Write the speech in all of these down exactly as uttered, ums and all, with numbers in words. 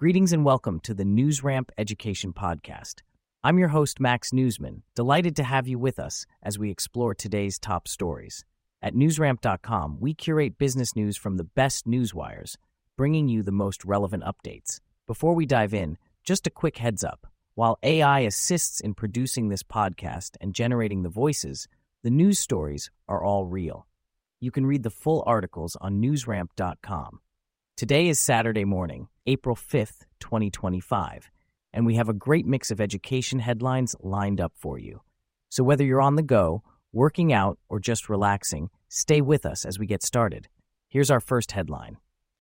Greetings and welcome to the NewsRamp Education Podcast. I'm your host, Max Newsman, delighted to have you with us as we explore today's top stories. At newsramp dot com, we curate business news from the best newswires, bringing you the most relevant updates. Before we dive in, just a quick heads up. While A I assists in producing this podcast and generating the voices, the news stories are all real. You can read the full articles on newsramp dot com. Today is Saturday morning, April fifth, twenty twenty-five, and we have a great mix of education headlines lined up for you. So whether you're on the go, working out, or just relaxing, stay with us as we get started. Here's our first headline.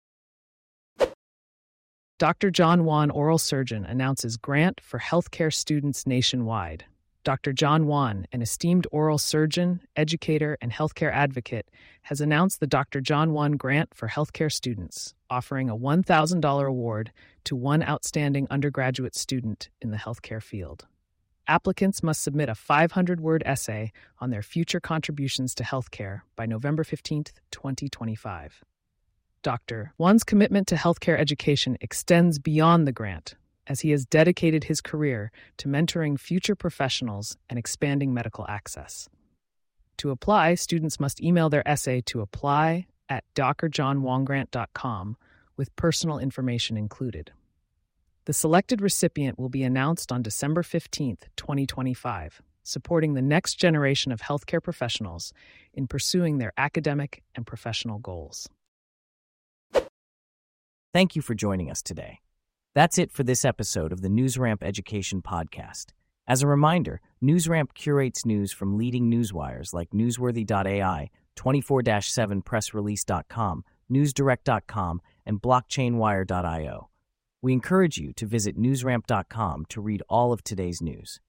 Doctor John Wan, oral surgeon, announces grant for healthcare students nationwide. Doctor John Wan, an esteemed oral surgeon, educator, and healthcare advocate, has announced the Doctor John Wan Grant for healthcare students, offering a one thousand dollars award to one outstanding undergraduate student in the healthcare field. Applicants must submit a five hundred word essay on their future contributions to healthcare by November fifteenth, twenty twenty-five. Doctor Wan's commitment to healthcare education extends beyond the grant, as he has dedicated his career to mentoring future professionals and expanding medical access. To apply, students must email their essay to apply at d r john wan grant dot com with personal information included. The selected recipient will be announced on December fifteenth, twenty twenty-five, supporting the next generation of healthcare professionals in pursuing their academic and professional goals. Thank you for joining us today. That's it for this episode of the NewsRamp Education Podcast. As a reminder, NewsRamp curates news from leading newswires like newsworthy dot a i, twenty-four seven press release dot com, newsdirect dot com, and blockchain wire dot io. We encourage you to visit newsramp dot com to read all of today's news.